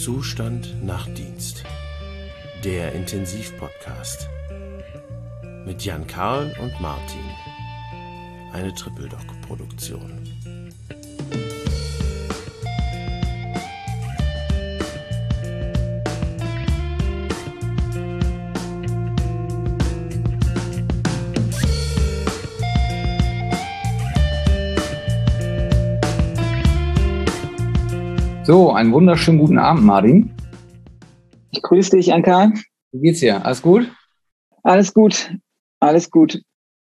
Zustand Nachtdienst. Der Intensivpodcast. Mit Jan Karl und Martin. Eine Triple-Doc-Produktion. So, einen wunderschönen guten Abend, Martin. Ich grüße dich, Anka. Wie geht's dir? Alles gut? Alles gut, alles gut.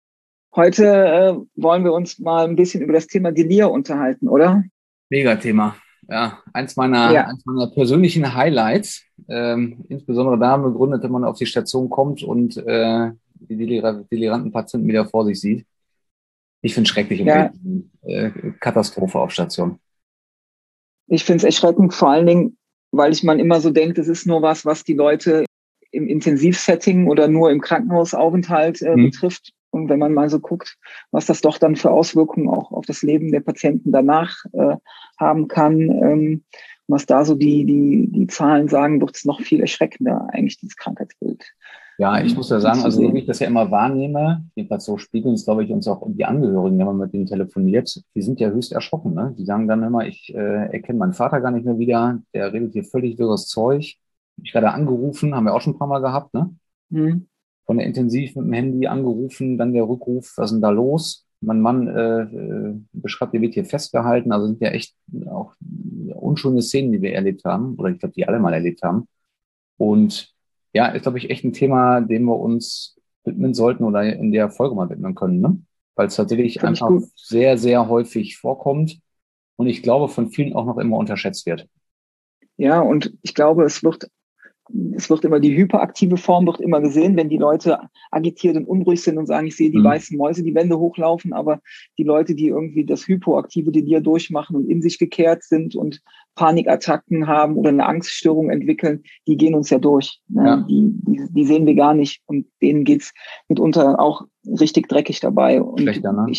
Heute wollen wir uns mal ein bisschen über das Thema Delir unterhalten, oder? Mega-Thema. Ja, eins meiner persönlichen Highlights. Insbesondere da begründet, wenn man auf die Station kommt und die deliranten Patienten wieder vor sich sieht. Ich finde es schrecklich. Ja. Katastrophe auf Station. Ich finde es erschreckend, vor allen Dingen, weil man immer so denkt, es ist nur was die Leute im Intensivsetting oder nur im Krankenhausaufenthalt betrifft. Und wenn man mal so guckt, was das doch dann für Auswirkungen auch auf das Leben der Patienten danach haben kann, was da so die Zahlen sagen, wird es noch viel erschreckender, eigentlich, dieses Krankheitsbild. Ja, ich muss ja sagen, also wie ich das ja immer wahrnehme, jedenfalls so spiegeln es, glaube ich, uns auch die Angehörigen, wenn man mit denen telefoniert, die sind ja höchst erschrocken, ne? Die sagen dann immer, ich erkenne meinen Vater gar nicht mehr wieder, der redet hier völlig wirres Zeug. Ich gerade angerufen, haben wir auch schon ein paar Mal gehabt, ne? Mhm. Von der Intensiv mit dem Handy angerufen, dann der Rückruf, was ist denn da los? Mein Mann beschreibt, der wird hier festgehalten, also sind ja echt auch unschöne Szenen, die wir erlebt haben, oder ich glaube, die alle mal erlebt haben. Und ja, ist, glaube ich, echt ein Thema, dem wir uns widmen sollten oder in der Folge mal widmen können, ne? Weil es tatsächlich einfach sehr, sehr häufig vorkommt und ich glaube, von vielen auch noch immer unterschätzt wird. Ja, und ich glaube, es wird immer die hyperaktive Form wird immer gesehen, wenn die Leute agitiert und unruhig sind und sagen, ich sehe die weißen Mäuse die Wände hochlaufen, aber die Leute, die irgendwie das hypoaktive Delir durchmachen und in sich gekehrt sind und Panikattacken haben oder eine Angststörung entwickeln, die gehen uns ja durch. Ja. Die sehen wir gar nicht und denen geht's mitunter auch richtig dreckig dabei. Und schlechter, ne?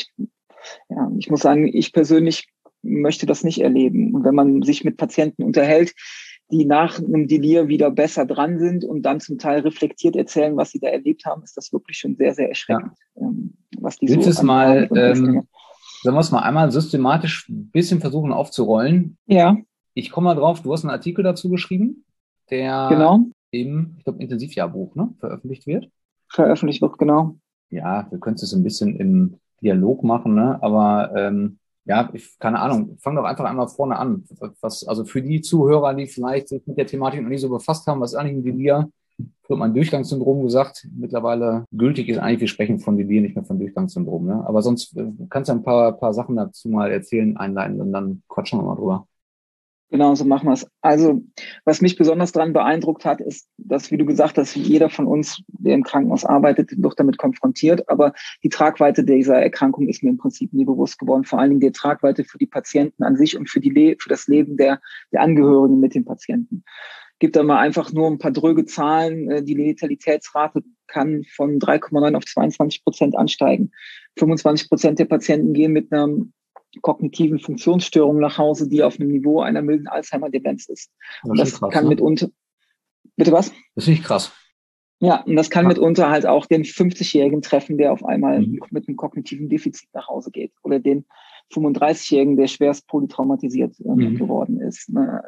Ich muss sagen, ich persönlich möchte das nicht erleben. Und wenn man sich mit Patienten unterhält, die nach einem Delir wieder besser dran sind und dann zum Teil reflektiert erzählen, was sie da erlebt haben, ist das wirklich schon sehr, sehr erschreckend. Ja. Was die Willst so es mal, sollen wir es mal einmal systematisch ein bisschen versuchen aufzurollen? Ja. Ich komme mal drauf, du hast einen Artikel dazu geschrieben, der genau. im, ich glaube, Intensivjahrbuch, ne, veröffentlicht wird. Veröffentlicht wird, genau. Ja, wir können es ein bisschen im Dialog machen, ne? Aber ja, keine Ahnung, fang doch einfach einmal vorne an. Also für die Zuhörer, die vielleicht sich mit der Thematik noch nicht so befasst haben, was ist eigentlich ein Delir? Ich habe mein Durchgangssyndrom gesagt. Mittlerweile gültig ist eigentlich, wir sprechen von Delir, nicht mehr von Durchgangssyndrom. Ne? Aber sonst kannst du ein paar Sachen dazu mal erzählen, einleiten und dann quatschen wir mal drüber. Genau, so machen wir es. Also, was mich besonders daran beeindruckt hat, ist, dass, wie du gesagt hast, jeder von uns, der im Krankenhaus arbeitet, wird damit konfrontiert. Aber die Tragweite dieser Erkrankung ist mir im Prinzip nie bewusst geworden. Vor allen Dingen die Tragweite für die Patienten an sich und für das Leben der Angehörigen mit den Patienten. Gibt da mal einfach nur ein paar dröge Zahlen. Die Letalitätsrate kann von 3,9 auf 22% ansteigen. 25% der Patienten gehen mit einer kognitiven Funktionsstörungen nach Hause, die auf einem Niveau einer milden Alzheimer-Demenz ist. Und das krass, kann ne? mitunter... Bitte was? Das finde ich krass. Ja, und das kann mitunter halt auch den 50-Jährigen treffen, der auf einmal mit einem kognitiven Defizit nach Hause geht. Oder den 35-Jährigen, der schwerst polytraumatisiert geworden ist.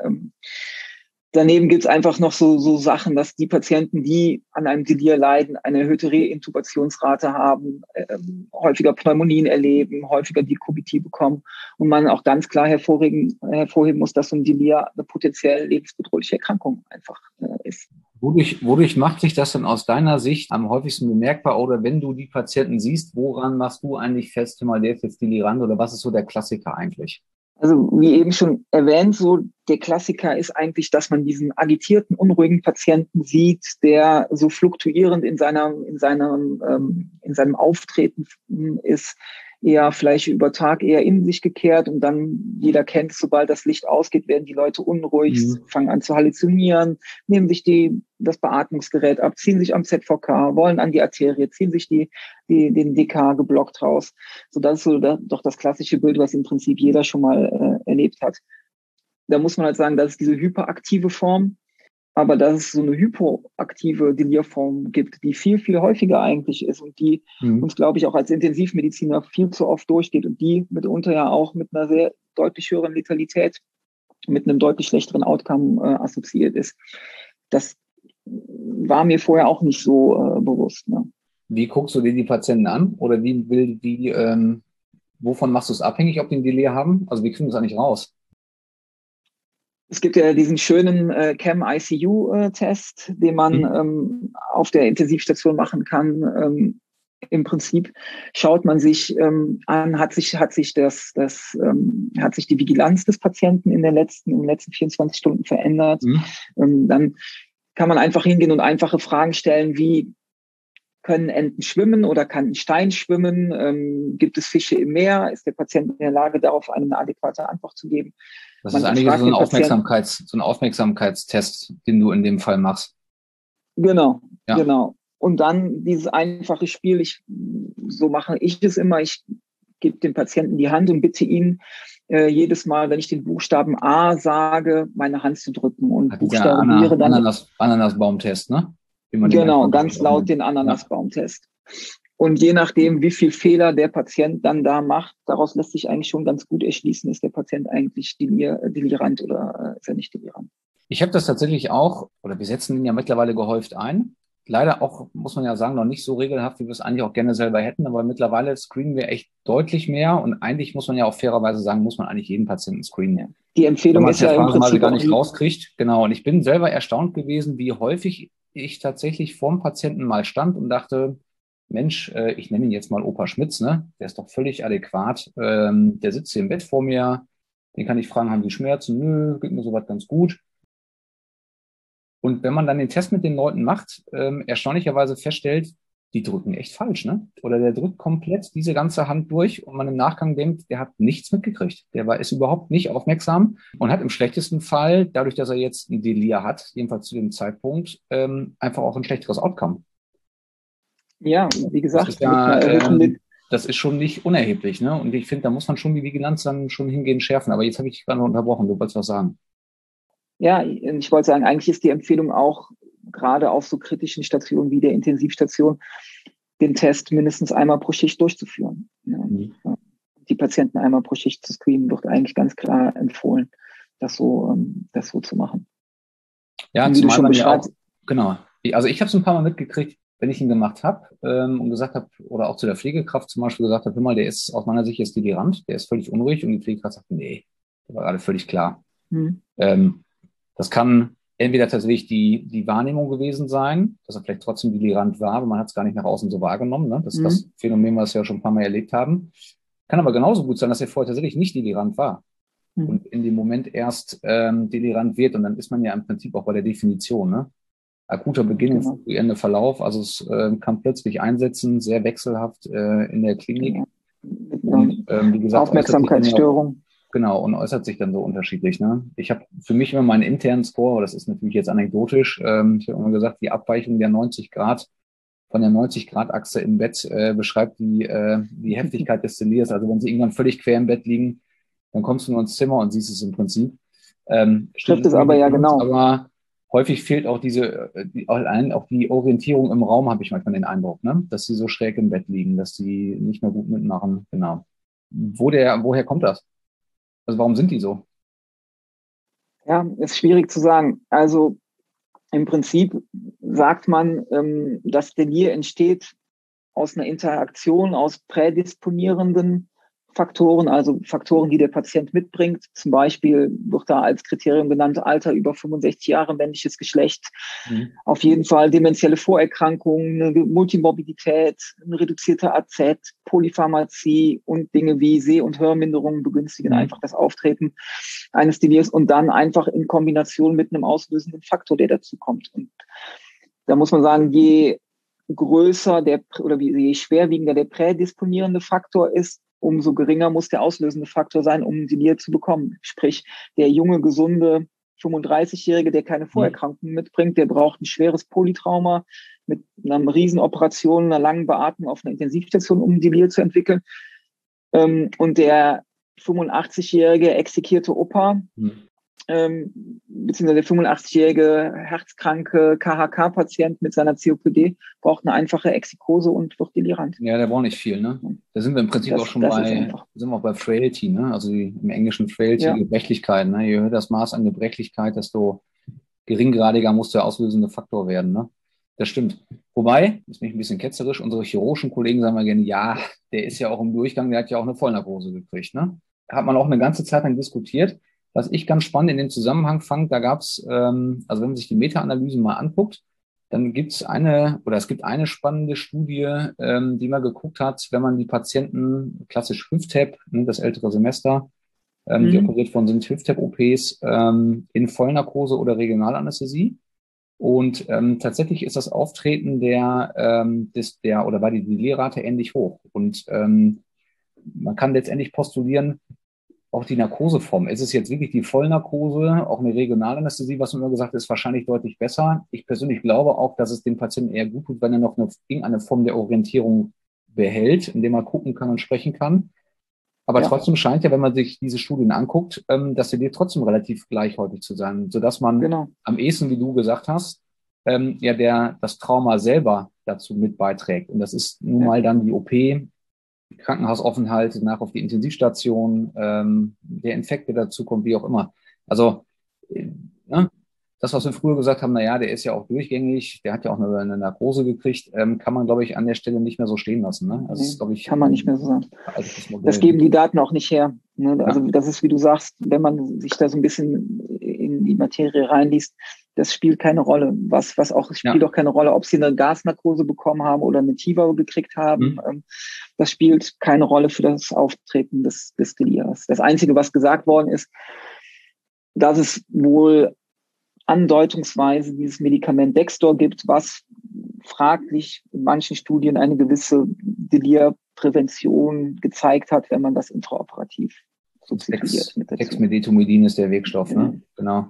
Daneben gibt's einfach noch so Sachen, dass die Patienten, die an einem Delir leiden, eine erhöhte Reintubationsrate haben, häufiger Pneumonien erleben, häufiger Dekubitie bekommen und man auch ganz klar hervorheben muss, dass so ein Delir eine potenziell lebensbedrohliche Erkrankung einfach ist. Wodurch macht sich das denn aus deiner Sicht am häufigsten bemerkbar? Oder wenn du die Patienten siehst, woran machst du eigentlich fest, der ist jetzt delirant oder was ist so der Klassiker eigentlich? Also wie eben schon erwähnt, so der Klassiker ist eigentlich, dass man diesen agitierten, unruhigen Patienten sieht, der so fluktuierend in seinem Auftreten ist, eher vielleicht über Tag eher in sich gekehrt und dann jeder kennt, sobald das Licht ausgeht, werden die Leute unruhig, fangen an zu halluzinieren, nehmen sich das Beatmungsgerät ab, ziehen sich am ZVK, wollen an die Arterie, ziehen sich den DK geblockt raus. So, das ist so doch das klassische Bild, was im Prinzip jeder schon mal erlebt hat. da muss man halt sagen, das ist diese hyperaktive Form, aber dass es so eine hypoaktive Delirform gibt, die viel, viel häufiger eigentlich ist und die uns, glaube ich, auch als Intensivmediziner viel zu oft durchgeht und die mitunter ja auch mit einer sehr deutlich höheren Letalität, mit einem deutlich schlechteren Outcome assoziiert ist. Das war mir vorher auch nicht so bewusst. Ne? Wie guckst du dir die Patienten an? Oder wovon machst du es abhängig, ob die ein Delir haben? Also wie kriegen wir das eigentlich raus? Es gibt ja diesen schönen CAM-ICU-Test, den man auf der Intensivstation machen kann. Im Prinzip schaut man sich an, hat sich die Vigilanz des Patienten in den letzten 24 Stunden verändert. Dann kann man einfach hingehen und einfache Fragen stellen, wie können Enten schwimmen oder kann ein Stein schwimmen? Gibt es Fische im Meer? Ist der Patient in der Lage, darauf eine adäquate Antwort zu geben? Das ist eigentlich so ein Aufmerksamkeitstest, den du in dem Fall machst. Genau, ja. Genau. Und dann dieses einfache Spiel, so mache ich es immer, ich gebe dem Patienten die Hand und bitte ihn, jedes Mal, wenn ich den Buchstaben A sage, meine Hand zu drücken und buchstabiere dann. Ananasbaumtest, ne? Genau, ganz laut den Ananasbaumtest. Und je nachdem, wie viel Fehler der Patient dann da macht, daraus lässt sich eigentlich schon ganz gut erschließen, ist der Patient eigentlich delirant oder ist er nicht delirant. Ich habe das tatsächlich auch, oder wir setzen ihn ja mittlerweile gehäuft ein. Leider auch, muss man ja sagen, noch nicht so regelhaft, wie wir es eigentlich auch gerne selber hätten, aber mittlerweile screenen wir echt deutlich mehr und eigentlich muss man ja auch fairerweise sagen, muss man eigentlich jeden Patienten screenen. Die Empfehlung ist ja im Prinzip gar nicht rauskriegt. Genau, und ich bin selber erstaunt gewesen, wie häufig ich tatsächlich vorm Patienten mal stand und dachte, Mensch, ich nenne ihn jetzt mal Opa Schmitz, ne? Der ist doch völlig adäquat. Der sitzt hier im Bett vor mir. Den kann ich fragen, haben Sie Schmerzen? Nö, geht mir soweit ganz gut. Und wenn man dann den Test mit den Leuten macht, erstaunlicherweise feststellt, die drücken echt falsch, ne? Oder der drückt komplett diese ganze Hand durch und man im Nachgang denkt, der hat nichts mitgekriegt. Ist überhaupt nicht aufmerksam und hat im schlechtesten Fall, dadurch, dass er jetzt ein Delir hat, jedenfalls zu dem Zeitpunkt, einfach auch ein schlechteres Outcome. Ja, wie gesagt, das ist schon nicht unerheblich, ne? Und ich finde, da muss man schon die Vigilanz dann schon hingehen schärfen. Aber jetzt habe ich gerade noch unterbrochen. Du wolltest was sagen. Ja, ich wollte sagen, eigentlich ist die Empfehlung auch, gerade auf so kritischen Stationen wie der Intensivstation, den Test mindestens einmal pro Schicht durchzuführen. Ja. Die Patienten einmal pro Schicht zu screenen, wird eigentlich ganz klar empfohlen, das so zu machen. Ja, wie du schon beschreibst. Genau. Also ich habe es ein paar Mal mitgekriegt, wenn ich ihn gemacht habe und gesagt habe, oder auch zu der Pflegekraft zum Beispiel gesagt habe, hör mal, der ist aus meiner Sicht jetzt delirant, der ist völlig unruhig und die Pflegekraft sagt, nee, das war gerade völlig klar. Das kann entweder tatsächlich die Wahrnehmung gewesen sein, dass er vielleicht trotzdem delirant war, aber man hat es gar nicht nach außen so wahrgenommen. Ne? Das ist das Phänomen, was wir ja schon ein paar Mal erlebt haben. Kann aber genauso gut sein, dass er vorher tatsächlich nicht delirant war und in dem Moment erst delirant wird. Und dann ist man ja im Prinzip auch bei der Definition, ne? Akuter Beginn, fluktuierender Verlauf, also es kann plötzlich einsetzen, sehr wechselhaft in der Klinik. Und wie gesagt, Aufmerksamkeitsstörung. Genau, und äußert sich dann so unterschiedlich. Ne? Ich habe für mich immer meinen internen Score, das ist natürlich jetzt anekdotisch, ich habe immer gesagt, die Abweichung der 90 Grad von der 90-Grad-Achse im Bett beschreibt die Heftigkeit des Delirs. Also wenn sie irgendwann völlig quer im Bett liegen, dann kommst du nur ins Zimmer und siehst es im Prinzip. Stimmt es aber ja genau. Aber häufig fehlt auch auch die Orientierung im Raum, habe ich manchmal den Eindruck, ne? Dass sie so schräg im Bett liegen, dass die nicht mehr gut mitmachen. Genau. Woher kommt das? Also warum sind die so? Ja, ist schwierig zu sagen. Also im Prinzip sagt man, das Delir entsteht aus einer Interaktion aus prädisponierenden Faktoren, also Faktoren, die der Patient mitbringt. Zum Beispiel wird da als Kriterium genannt Alter über 65 Jahre, männliches Geschlecht. Auf jeden Fall dementielle Vorerkrankungen, eine Multimorbidität, ein reduzierter AZ, Polypharmazie und Dinge wie Seh- und Hörminderungen begünstigen einfach das Auftreten eines Delirs und dann einfach in Kombination mit einem auslösenden Faktor, der dazu kommt. Und da muss man sagen, je größer je schwerwiegender der prädisponierende Faktor ist, umso geringer muss der auslösende Faktor sein, um ein Delir zu bekommen. Sprich, der junge, gesunde 35-Jährige, der keine Vorerkrankungen mitbringt, der braucht ein schweres Polytrauma mit einer Riesenoperation, einer langen Beatmung auf einer Intensivstation, um ein Delir zu entwickeln. Und der 85-jährige exekierte Opa, beziehungsweise der 85-jährige herzkranke KHK-Patient mit seiner COPD braucht eine einfache Exikose und wird delirant. Ja, der braucht nicht viel, ne? Da sind wir im Prinzip auch schon bei Frailty, ne? Also im Englischen Frailty, Gebrechlichkeit, ne? Je höher das Maß an Gebrechlichkeit, desto geringgradiger muss der auslösende Faktor werden, ne? Das stimmt. Wobei, jetzt bin ich ein bisschen ketzerisch, unsere chirurgischen Kollegen sagen mal gerne, ja, der ist ja auch im Durchgang, der hat ja auch eine Vollnarkose gekriegt, ne? Da hat man auch eine ganze Zeit lang diskutiert. Was ich ganz spannend in dem Zusammenhang fand, da gab es, also wenn man sich die Meta-Analysen mal anguckt, dann es gibt eine spannende Studie, die mal geguckt hat, wenn man die Patienten, klassisch HIF-TAP, das ältere Semester, die operiert worden sind, HIF-TAP-OPs, in Vollnarkose oder Regionalanästhesie. Und tatsächlich ist das Auftreten war die Delirrate ähnlich hoch. Und man kann letztendlich postulieren, auch die Narkoseform. Ist es jetzt wirklich die Vollnarkose, auch eine Regionalanästhesie, was immer gesagt ist, wahrscheinlich deutlich besser. Ich persönlich glaube auch, dass es dem Patienten eher gut tut, wenn er noch irgendeine Form der Orientierung behält, indem er gucken kann und sprechen kann. Aber trotzdem scheint ja, wenn man sich diese Studien anguckt, dass die trotzdem relativ gleichhäufig zu sein, sodass man am ehesten, wie du gesagt hast, das Trauma selber dazu mit beiträgt. Und das ist nun mal dann die OP, Krankenhausaufenthalt, nach auf die Intensivstation, der Infekt, der dazu kommt, wie auch immer. Also, das, was wir früher gesagt haben, der ist ja auch durchgängig, der hat ja auch eine Narkose gekriegt, kann man, glaube ich, an der Stelle nicht mehr so stehen lassen. Ne? Also, ist, glaube ich, kann man nicht mehr so sagen. Das geben die Daten auch nicht her. Ne? Also, das ist, wie du sagst, wenn man sich da so ein bisschen in die Materie reinliest, das spielt keine Rolle. Spielt auch keine Rolle, ob sie eine Gasnarkose bekommen haben oder eine TIVA gekriegt haben. Das spielt keine Rolle für das Auftreten des Delirs. Das Einzige, was gesagt worden ist, dass es wohl andeutungsweise dieses Medikament Dexdor gibt, was fraglich in manchen Studien eine gewisse Delirprävention gezeigt hat, wenn man das intraoperativ substituiert. Dexmedetomidin ist der Wirkstoff, ne? Genau.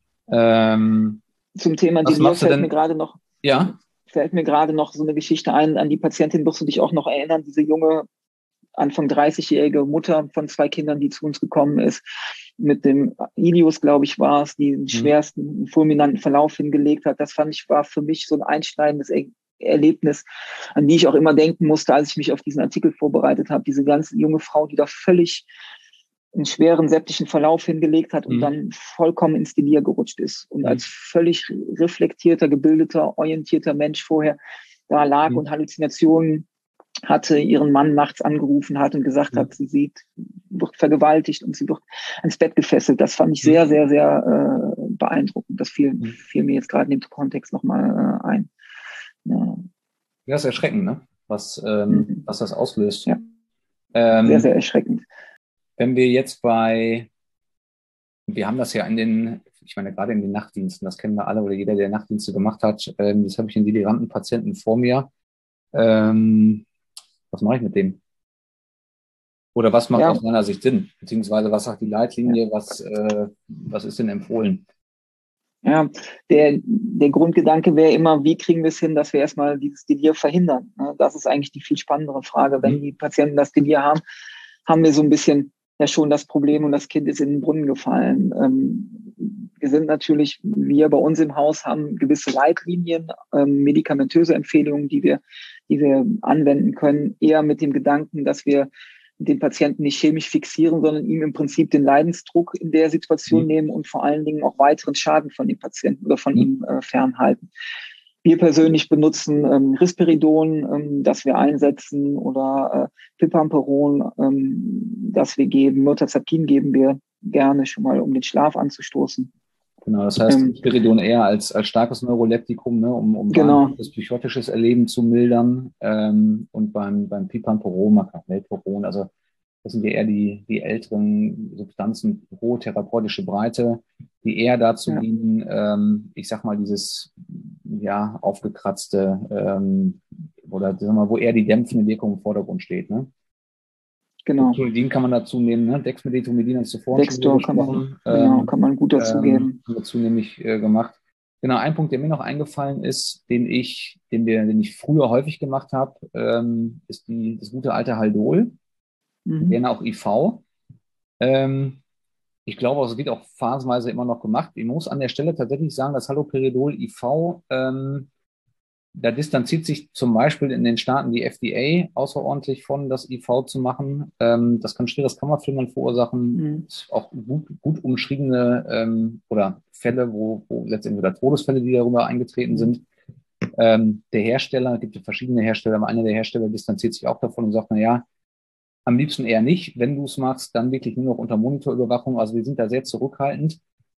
Zum Thema Delir fällt mir gerade noch so eine Geschichte ein. An die Patientin wirst du dich auch noch erinnern, diese junge, Anfang 30-jährige Mutter von 2 Kindern, die zu uns gekommen ist, mit dem Ilius, glaube ich, war es, die den schwersten, fulminanten Verlauf hingelegt hat. Das war für mich so ein einschneidendes Erlebnis, an die ich auch immer denken musste, als ich mich auf diesen Artikel vorbereitet habe. Diese ganze junge Frau, die da völlig einen schweren septischen Verlauf hingelegt hat und dann vollkommen ins Delir gerutscht ist und als völlig reflektierter, gebildeter, orientierter Mensch vorher da lag und Halluzinationen hatte, ihren Mann nachts angerufen hat und gesagt hat, sie wird vergewaltigt und sie wird ans Bett gefesselt. Das fand ich sehr, sehr, sehr beeindruckend. Das fiel mir jetzt gerade in dem Kontext nochmal ein. Ja, ist erschreckend, ne? Was das auslöst. Ja. Sehr, sehr erschreckend. Wenn wir jetzt wir haben das ja gerade in den Nachtdiensten, das kennen wir alle oder jeder, der Nachtdienste gemacht hat, jetzt habe ich einen deliranten Patienten vor mir. Was mache ich mit dem? Oder was macht aus meiner Sicht Sinn? Beziehungsweise was sagt die Leitlinie? Was ist denn empfohlen? Ja, der Grundgedanke wäre immer, wie kriegen wir es hin, dass wir erstmal dieses Delir verhindern? Das ist eigentlich die viel spannendere Frage. Wenn die Patienten das Delir haben wir so ein bisschen schon das Problem und das Kind ist in den Brunnen gefallen. Wir sind natürlich, wir bei uns im Haus haben gewisse Leitlinien, medikamentöse Empfehlungen, die wir anwenden können, eher mit dem Gedanken, dass wir den Patienten nicht chemisch fixieren, sondern ihm im Prinzip den Leidensdruck in der Situation nehmen und vor allen Dingen auch weiteren Schaden von dem Patienten oder von ihm fernhalten. Wir persönlich benutzen Risperidon, das wir einsetzen, oder Pipamperon, das wir geben. Mirtazapin geben wir gerne schon mal, um den Schlaf anzustoßen. Genau, das heißt, Risperidon eher als starkes Neuroleptikum, ne, um das psychotisches Erleben zu mildern. Und beim Pipamperon, Melperon, also das sind ja eher die älteren Substanzen, hohe therapeutische Breite, die eher dazu dienen, ich sag mal, dieses aufgekratzte oder sagen wir mal, wo eher die dämpfende Wirkung im Vordergrund steht. Ne? Genau. Dexmedetomidin kann man dazu nehmen, ne? Dexmedetomidin hast du vorhin schon gesprochen. Kann man gut dazu geben. Haben wir zunehmlich gemacht. Genau, ein Punkt, der mir noch eingefallen ist, den ich früher häufig gemacht habe, ist das gute alte Haldol, gerne auch IV. Ich glaube, es wird auch phasenweise immer noch gemacht. Ich muss an der Stelle tatsächlich sagen, dass Haloperidol IV, da distanziert sich zum Beispiel in den Staaten die FDA außerordentlich von, das IV zu machen. Das kann schweres Kammerflimmern verursachen. Auch gut umschriebene oder Fälle, wo letztendlich oder Todesfälle, die darüber eingetreten sind. Der Hersteller, es gibt ja verschiedene Hersteller, aber einer der Hersteller distanziert sich auch davon und sagt, na ja, am liebsten eher nicht. Wenn du es machst, dann wirklich nur noch unter Monitorüberwachung. Also wir sind da sehr zurückhaltend.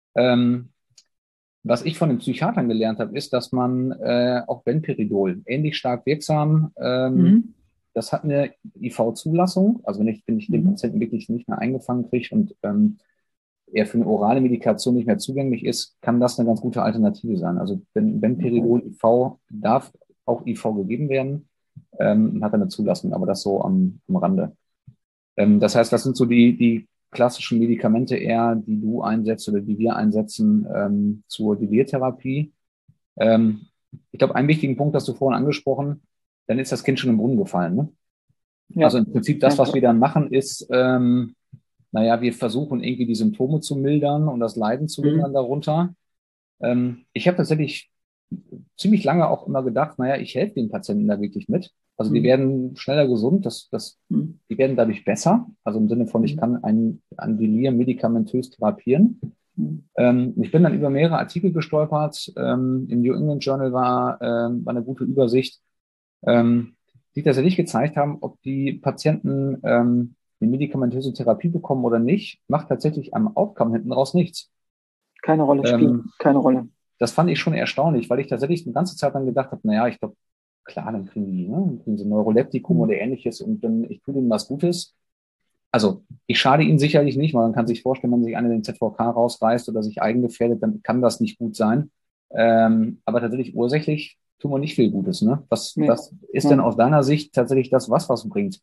Was ich von den Psychiatern gelernt habe, ist, dass man auch Benperidol ähnlich stark wirksam, das hat eine IV-Zulassung. Also wenn ich den Patienten wirklich nicht mehr eingefangen kriege und er für eine orale Medikation nicht mehr zugänglich ist, kann das eine ganz gute Alternative sein. Also Benperidol IV darf auch IV gegeben werden, hat eine Zulassung, aber das so am Rande. Das heißt, das sind so die klassischen Medikamente eher, die du einsetzt oder die wir einsetzen zur Delirtherapie. Ich glaube, einen wichtigen Punkt hast du vorhin angesprochen, dann ist das Kind schon im Brunnen gefallen. Ne? Ja. Also im Prinzip das, was wir dann machen, ist, wir versuchen irgendwie die Symptome zu mildern und das Leiden zu lindern darunter. Ich habe tatsächlich ziemlich lange auch immer gedacht, ich helfe den Patienten da wirklich mit. Also die werden schneller gesund, die werden dadurch besser. Also im Sinne von, ich kann ein Delir medikamentös therapieren. Ich bin dann über mehrere Artikel gestolpert. Im New England Journal war eine gute Übersicht, die tatsächlich gezeigt haben, ob die Patienten eine medikamentöse Therapie bekommen oder nicht, macht tatsächlich am Outcome hinten raus nichts. Keine Rolle spielt, keine Rolle. Das fand ich schon erstaunlich, weil ich tatsächlich eine ganze Zeit lang gedacht habe, ich glaube, klar, dann kriegen sie ein Neuroleptikum oder ähnliches und dann ich tue denen was Gutes. Also ich schade ihnen sicherlich nicht, weil man kann sich vorstellen, wenn sich einer den ZVK rausreißt oder sich eigengefährdet, dann kann das nicht gut sein. Aber tatsächlich ursächlich tun wir nicht viel Gutes. Ne? Was ist denn aus deiner Sicht tatsächlich das, was bringt?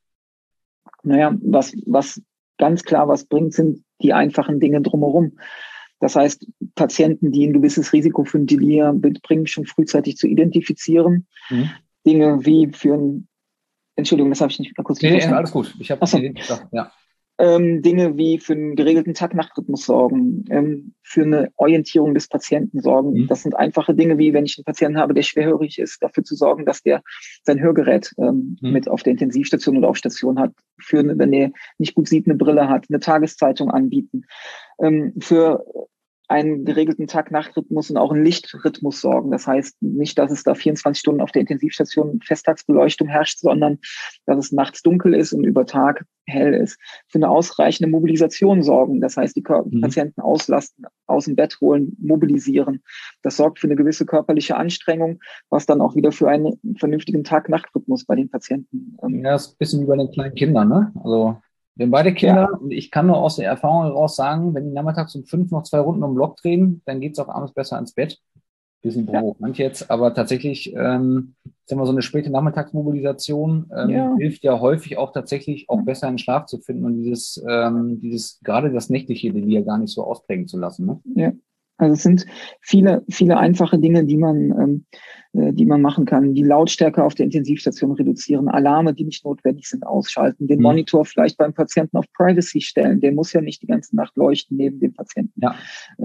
Was ganz klar was bringt, sind die einfachen Dinge drumherum. Das heißt, Patienten, die ein gewisses Risiko für ein Delir mitbringen, schon frühzeitig zu identifizieren. Dinge wie Entschuldigung, das habe ich nicht kurz verstanden. Nee, alles gut. Ich habe gesagt, ja. Dinge wie für einen geregelten Tag-Nacht-Rhythmus sorgen, für eine Orientierung des Patienten sorgen. Das sind einfache Dinge, wie wenn ich einen Patienten habe, der schwerhörig ist, dafür zu sorgen, dass der sein Hörgerät mit auf der Intensivstation oder auf Station hat, wenn er nicht gut sieht, eine Brille hat, eine Tageszeitung anbieten, für einen geregelten Tag-Nacht-Rhythmus und auch einen Lichtrhythmus sorgen. Das heißt nicht, dass es da 24 Stunden auf der Intensivstation Festtagsbeleuchtung herrscht, sondern dass es nachts dunkel ist und über Tag hell ist. Für eine ausreichende Mobilisation sorgen. Das heißt, die Patienten auslasten, aus dem Bett holen, mobilisieren. Das sorgt für eine gewisse körperliche Anstrengung, was dann auch wieder für einen vernünftigen Tag-Nacht-Rhythmus bei den Patienten. Das ist ein bisschen wie bei den kleinen Kindern, ne? Also wir haben beide Kinder und ich kann nur aus der Erfahrung heraus sagen, wenn die nachmittags um 5 noch 2 Runden um den Block drehen, dann geht es auch abends besser ins Bett. Bisschen provokant jetzt, aber tatsächlich, so eine späte Nachmittagsmobilisation hilft ja häufig auch tatsächlich auch besser in den Schlaf zu finden und dieses gerade das nächtliche Delir gar nicht so ausprägen zu lassen. Ne? Ja. Also es sind viele, viele einfache Dinge, die man machen kann. Die Lautstärke auf der Intensivstation reduzieren, Alarme, die nicht notwendig sind, ausschalten, den Monitor vielleicht beim Patienten auf Privacy stellen. Der muss ja nicht die ganze Nacht leuchten neben dem Patienten. Ja.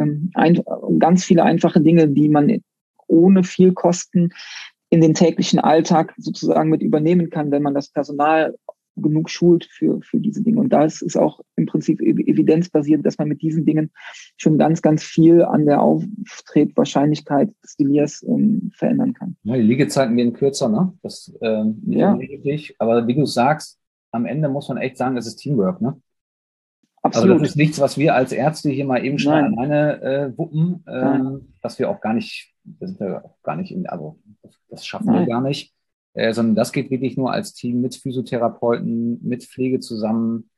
Ganz viele einfache Dinge, die man ohne viel Kosten in den täglichen Alltag sozusagen mit übernehmen kann, wenn man das Personal genug schult für diese Dinge. Und da ist auch im Prinzip evidenzbasiert, dass man mit diesen Dingen schon ganz, ganz viel an der Auftretwahrscheinlichkeit des Delirs verändern kann. Ja, die Liegezeiten werden kürzer, ne? Das nicht unwesentlich. Aber wie du sagst, am Ende muss man echt sagen, es ist Teamwork, ne? Absolut. Also das ist nichts, was wir als Ärzte hier mal eben schnell alleine wuppen, dass wir auch gar nicht, das sind wir auch gar nicht das schaffen wir gar nicht. Sondern das geht wirklich nur als Team mit Physiotherapeuten, mit Pflege zusammen,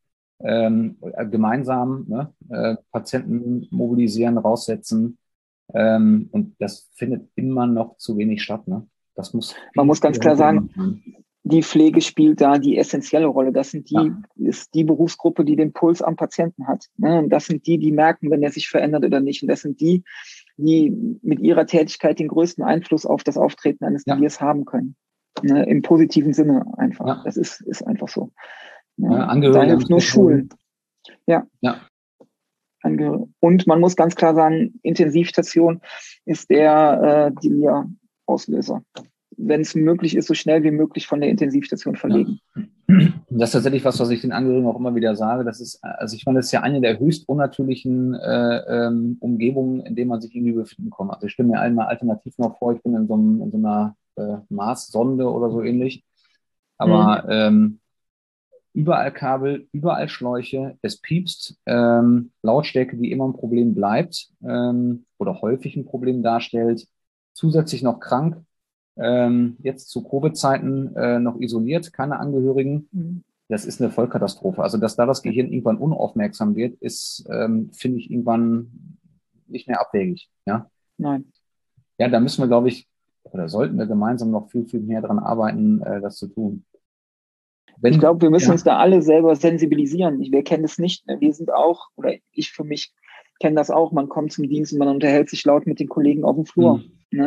gemeinsam, ne? Patienten mobilisieren, raussetzen. Und das findet immer noch zu wenig statt. Ne? Man muss ganz klar sagen, die Pflege spielt da die essentielle Rolle. Das ist die Berufsgruppe, die den Puls am Patienten hat. Ne? Und das sind die merken, wenn er sich verändert oder nicht. Und das sind die mit ihrer Tätigkeit den größten Einfluss auf das Auftreten eines Delirs haben können. Ne, im positiven Sinne einfach. Ja. Das ist einfach so. Ja, da hilft nur Schulen. Ja. Und man muss ganz klar sagen, Intensivstation ist der Delir-Auslöser. Wenn es möglich ist, so schnell wie möglich von der Intensivstation verlegen. Das ist tatsächlich was ich den Angehörigen auch immer wieder sage. Das ist, also ich meine, das ist ja eine der höchst unnatürlichen Umgebungen, in denen man sich irgendwie befinden kann. Also ich stelle mir einmal alternativ noch vor, ich bin in so einer Marssonde oder so ähnlich. Aber überall Kabel, überall Schläuche, es piepst, Lautstärke, die immer ein Problem bleibt oder häufig ein Problem darstellt, zusätzlich noch krank, jetzt zu Covid-Zeiten noch isoliert, keine Angehörigen. Das ist eine Vollkatastrophe. Also, dass da das Gehirn irgendwann unaufmerksam wird, ist, finde ich, irgendwann nicht mehr abwegig. Ja? Nein. Ja, da müssen wir, glaube ich, oder sollten wir gemeinsam noch viel, viel mehr dran arbeiten, das zu tun. Ich glaube, wir müssen uns da alle selber sensibilisieren. Wir kennen es nicht. Wir sind auch, oder ich für mich kenne das auch, man kommt zum Dienst und man unterhält sich laut mit den Kollegen auf dem Flur.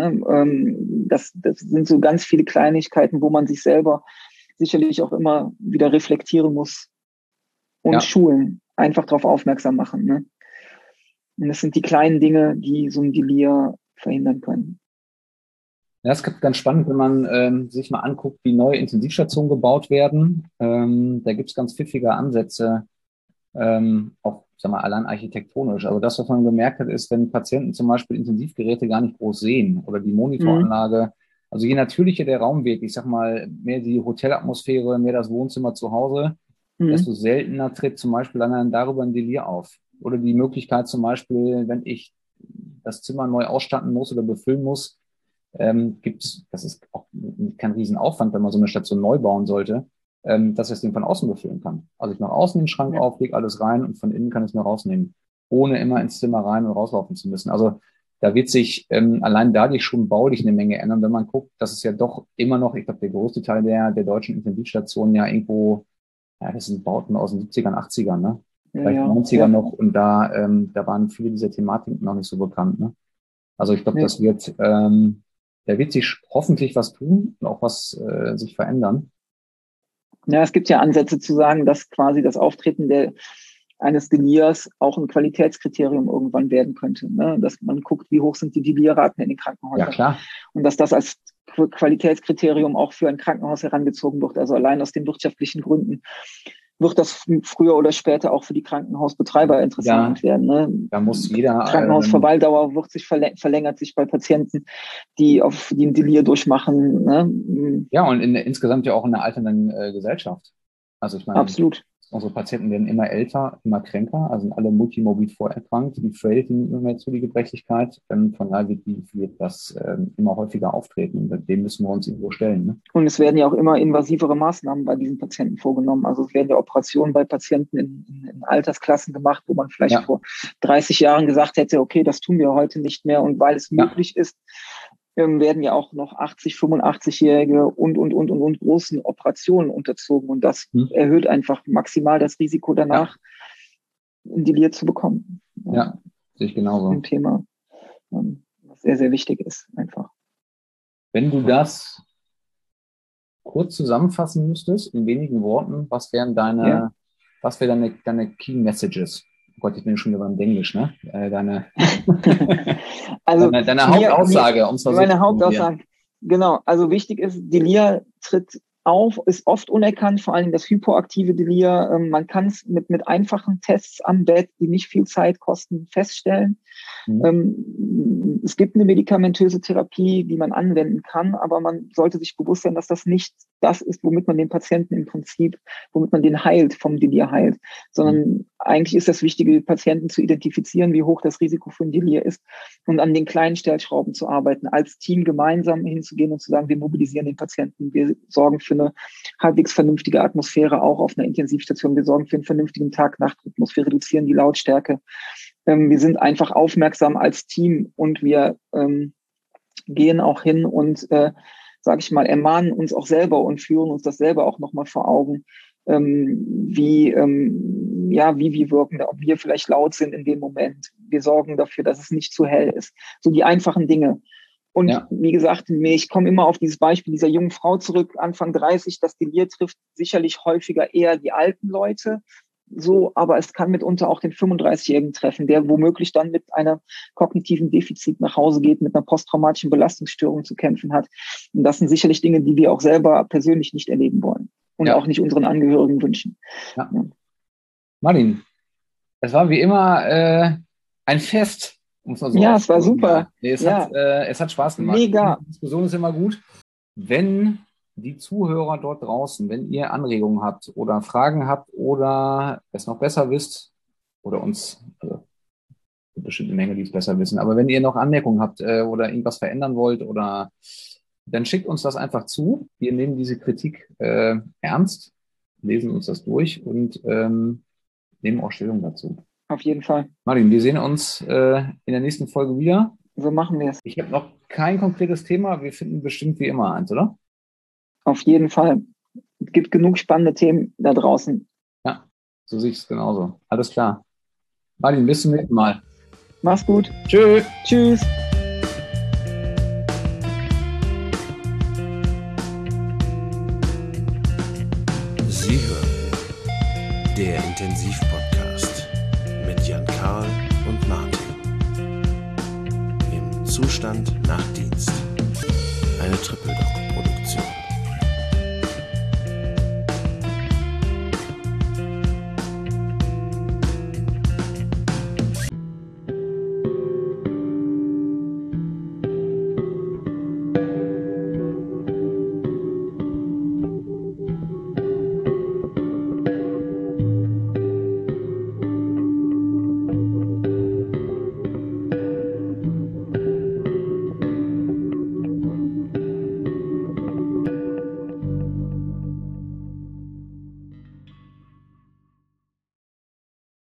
Das sind so ganz viele Kleinigkeiten, wo man sich selber sicherlich auch immer wieder reflektieren muss und schulen, einfach darauf aufmerksam machen. Ne? Und das sind die kleinen Dinge, die so ein Delir verhindern können. Ja, es ist ganz spannend, wenn man sich mal anguckt, wie neue Intensivstationen gebaut werden. Da gibt es ganz pfiffige Ansätze, auch, sag mal, allein architektonisch. Also das, was man gemerkt hat, ist, wenn Patienten zum Beispiel Intensivgeräte gar nicht groß sehen oder die Monitoranlage, also je natürlicher der Raum wird, ich sag mal, mehr die Hotelatmosphäre, mehr das Wohnzimmer zu Hause, desto seltener tritt zum Beispiel dann darüber ein Delir auf. Oder die Möglichkeit zum Beispiel, wenn ich das Zimmer neu ausstatten muss oder befüllen muss, das ist auch kein Riesenaufwand, wenn man so eine Station neu bauen sollte, dass ich das Ding von außen befüllen kann. Also ich mache außen den Schrank auf, lege alles rein und von innen kann ich es mir rausnehmen, ohne immer ins Zimmer rein und rauslaufen zu müssen. Also da wird sich allein dadurch schon baulich eine Menge ändern, wenn man guckt, dass es ja doch immer noch, ich glaube, der größte Teil der deutschen Intensivstationen ja irgendwo, das sind Bauten aus den 70ern, 80ern, ne? Vielleicht 90er noch, und da waren viele dieser Thematiken noch nicht so bekannt, ne? Also ich glaube, das wird, da wird sich hoffentlich was tun und auch was sich verändern. Ja, es gibt ja Ansätze zu sagen, dass quasi das Auftreten eines Delirs auch ein Qualitätskriterium irgendwann werden könnte. Ne? Dass man guckt, wie hoch sind die Delirraten in den Krankenhäusern. Ja, klar. Und dass das als Qualitätskriterium auch für ein Krankenhaus herangezogen wird. Also allein aus den wirtschaftlichen Gründen wird das früher oder später auch für die Krankenhausbetreiber interessant werden. Ne? Da muss jeder... Krankenhausverweildauer wird sich verlängert sich bei Patienten, die einen Delir durchmachen. Ne? Ja, und insgesamt ja auch in einer alternden Gesellschaft. Also ich meine, absolut. Unsere Patienten werden immer älter, immer kränker, also sind alle multimorbid vorerkrankt. Die Frailty nimmt immer mehr zu, die Gebrechlichkeit. Von daher wird das immer häufiger auftreten. Und dem müssen wir uns irgendwo stellen. Ne? Und es werden ja auch immer invasivere Maßnahmen bei diesen Patienten vorgenommen. Also es werden ja Operationen bei Patienten in Altersklassen gemacht, wo man vielleicht vor 30 Jahren gesagt hätte, okay, das tun wir heute nicht mehr. Und weil es möglich ist, werden ja auch noch 80, 85-Jährige und großen Operationen unterzogen. Und das erhöht einfach maximal das Risiko danach, ein Delir zu bekommen. Ja, sehe ich genauso. Ein Thema, was sehr, sehr wichtig ist, einfach. Wenn du das kurz zusammenfassen müsstest, in wenigen Worten, was wären deine Key Messages? Oh Gott, ich bin schon wieder beim Englisch, ne? Deine Hauptaussage, um es mal so meine Hauptaussage, genau. Also wichtig ist, Delir tritt auf, ist oft unerkannt, vor allem das hypoaktive Delir. Man kann es mit einfachen Tests am Bett, die nicht viel Zeit kosten, feststellen. Es gibt eine medikamentöse Therapie, die man anwenden kann, aber man sollte sich bewusst sein, dass das nicht das ist, womit man den Patienten im Prinzip, womit man den heilt, vom Delir heilt, sondern eigentlich ist das Wichtige, Patienten zu identifizieren, wie hoch das Risiko für ein Delir ist und an den kleinen Stellschrauben zu arbeiten, als Team gemeinsam hinzugehen und zu sagen, wir mobilisieren den Patienten, wir sorgen für eine halbwegs vernünftige Atmosphäre auch auf einer Intensivstation, wir sorgen für einen vernünftigen Tag-Nacht-Rhythmus, wir reduzieren die Lautstärke. Wir sind einfach aufmerksam als Team und wir gehen auch hin und, sage ich mal, ermahnen uns auch selber und führen uns das selber auch nochmal vor Augen, wie wir wirken, ob wir vielleicht laut sind in dem Moment. Wir sorgen dafür, dass es nicht zu hell ist. So die einfachen Dinge. Und wie gesagt, ich komme immer auf dieses Beispiel dieser jungen Frau zurück, Anfang 30, das Delir trifft sicherlich häufiger eher die alten Leute, so, aber es kann mitunter auch den 35-Jährigen treffen, der womöglich dann mit einer kognitiven Defizit nach Hause geht, mit einer posttraumatischen Belastungsstörung zu kämpfen hat. Und das sind sicherlich Dinge, die wir auch selber persönlich nicht erleben wollen und auch nicht unseren Angehörigen wünschen. Ja. Martin, es war wie immer ein Fest. Ja, es war super. Nee, es hat Spaß gemacht. Mega. Die Diskussion ist immer gut. Wenn die Zuhörer dort draußen, wenn ihr Anregungen habt oder Fragen habt oder es noch besser wisst oder uns, also bestimmt eine Menge, die es besser wissen, aber wenn ihr noch Anmerkungen habt oder irgendwas verändern wollt oder dann schickt uns das einfach zu. Wir nehmen diese Kritik ernst, lesen uns das durch und nehmen auch Stellung dazu. Auf jeden Fall. Martin, wir sehen uns in der nächsten Folge wieder. So machen wir es. Ich habe noch kein konkretes Thema. Wir finden bestimmt wie immer eins, oder? Auf jeden Fall. Es gibt genug spannende Themen da draußen. Ja, so sehe ich es genauso. Alles klar. Martin, bis zum nächsten Mal. Mach's gut. Tschüss. Tschüss. Sie hören der Intensivpodcast mit Jan Karl und Martin. Im Zustand nach Dienst. Eine Triple-Doc-Produktion.